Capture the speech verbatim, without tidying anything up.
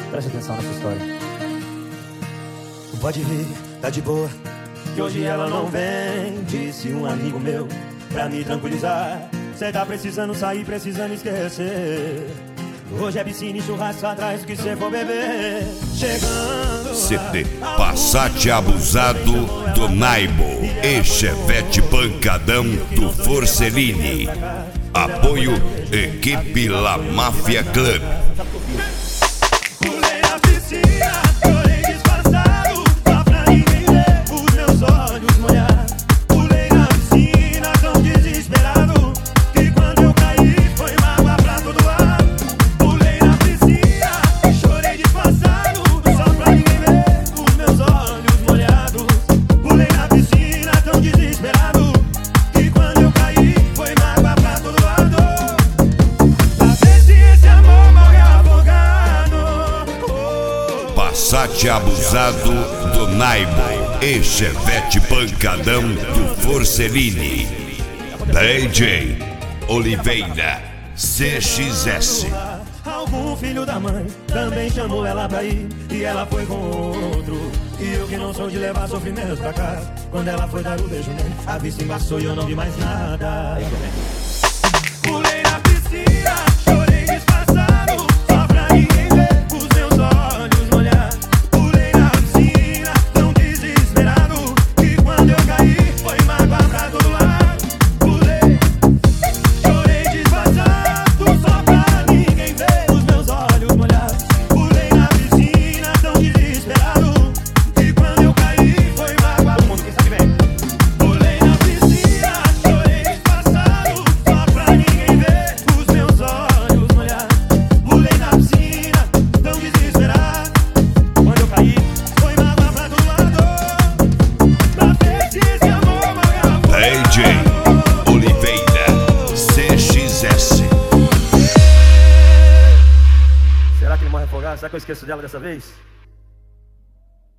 Preste atenção nessa história. Pode vir, tá de boa, que hoje ela não vem. Disse um amigo meu, pra me tranquilizar. Cê tá precisando sair, precisando esquecer. Hoje é piscina e churrasco atrás do que cê for beber. Chegando C D Passat Abusado do Naibo e Chevette Pancadão do Forcellini. Apoio Equipe La Máfia Club. Pulei na piscina, chorei disfarçado, só pra ninguém ver os meus olhos molhados. Pulei na piscina tão desesperado, que quando eu caí foi mágoa pra todo lado. Pulei na piscina, chorei disfarçado, só pra ninguém ver os meus olhos molhados. Pulei na piscina tão desesperado, que quando eu caí foi mágoa pra todo lado. Pra ver se esse amor morreu afogado. Passat Abusado do Naibo e Chevette Pancadão do Forcellini. D J Oliveira C X S. Algum filho da mãe também chamou ela pra ir, e ela foi com outro. E eu que não sou de levar sofrimento pra casa, quando ela foi dar o beijo nele, a vista embaçou e eu não vi mais nada. Pulei na piscina, chorei disfarçado, só pra ninguém ver os meus olhos molhados. Pulei na piscina tão desesperado, que quando eu caí foi mágoa pra todo lado. Pulei, chorei disfarçado, só pra ninguém ver os meus olhos molhados. Pulei na piscina tão desesperado, que quando eu caí foi mágoa. Todo mundo, quem sabe bem. Pulei na piscina, chorei disfarçado, só pra ninguém ver os meus olhos molhados. Pulei na piscina tão desesperado, quando eu caí foi mágoa pra todo lado. Pra ver se esse amor morreu. D J Oliveira C X S. Será que ele morre afogado? Será que eu esqueço dela dessa vez?